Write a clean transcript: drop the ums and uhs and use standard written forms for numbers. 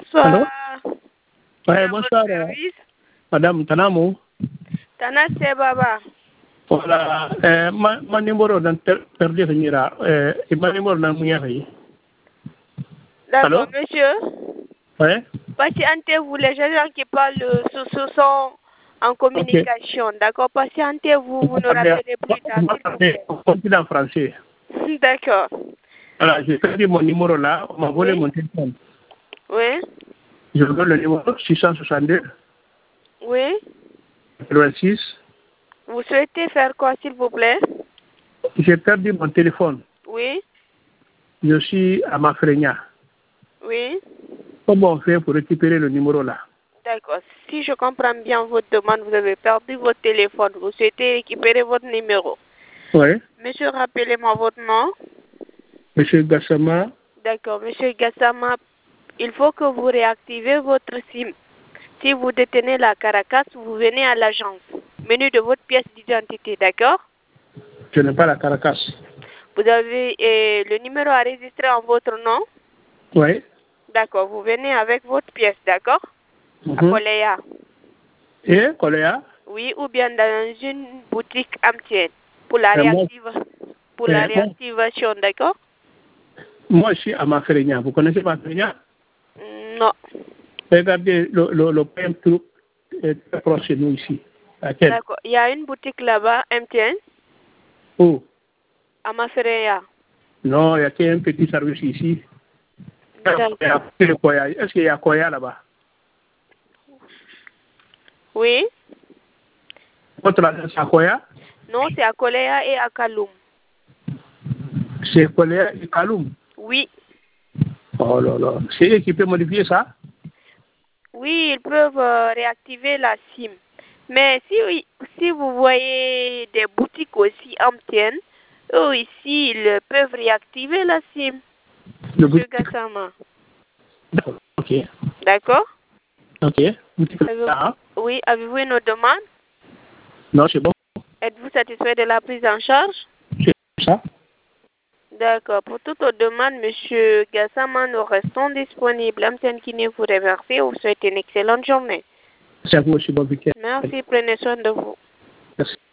Allô? Bonsoir. Ouais, bonsoir, Madame Tanamo. Tanase Baba. Voilà, mon numéro d'un perdu venira. Et mon numéro d'un mouillé. D'accord, Allô? monsieur. Ouais. Patientez-vous, les gens qui parlent sont en communication. D'accord, patientez-vous, vous nous rappelez plus tard, s'il vous plaît. On continue en français. D'accord. Voilà, j'ai perdu mon numéro là, on m'a volé Oui. mon téléphone. Oui. Je vous donne le numéro 662 Oui. 86. Vous souhaitez faire quoi, s'il vous plaît? J'ai perdu mon téléphone. Oui. Je suis à Mafrenia. Oui. Comment on fait pour récupérer le numéro là? D'accord. Si je comprends bien votre demande, vous avez perdu votre téléphone. Vous souhaitez récupérer votre numéro. Oui. Monsieur, rappelez-moi votre nom. Monsieur Gassama. D'accord. Monsieur Gassama, il faut que vous réactivez votre SIM. Si vous détenez la Caracas, vous venez à l'agence. Menu de votre pièce d'identité, d'accord? Je n'ai pas la Caracas. Vous avez le numéro enregistré en votre nom? Oui. D'accord. Vous venez avec votre pièce, d'accord? À Coléa. Et Coléa? Oui, ou bien dans une boutique amtienne pour la réactivation, d'accord? Moi, je suis à Mafrenia. Vous connaissez Mafrenia? Non. Regardez, le PM Truc est très proche de nous ici. D'accord. Il y a une boutique là-bas, MTN? Où? À Mafrenia. Non, il y a qu'un petit service ici. Est-ce qu'il y a Koya là-bas? Oui. Votre adresse à Koya? Non, c'est à Coléa et à Kaloum. C'est Koya et Kaloum? Oui. Oh là là. C'est eux qui peuvent modifier ça? Oui, ils peuvent réactiver la SIM. Mais si vous voyez des boutiques aussi MTN, eux ici, ils peuvent réactiver la SIM. Monsieur Gassama. D'accord. Ok. D'accord? Ok. Oui, avez-vous une autre demande? Non, c'est bon. Êtes-vous satisfait de la prise en charge? C'est ça. D'accord. Pour toute autre demande, Monsieur Gassama, nous restons disponibles. MTN qui vous remercie. Vous souhaite une excellente journée. C'est à vous aussi, bon week-end. Merci, prenez soin de vous. Merci.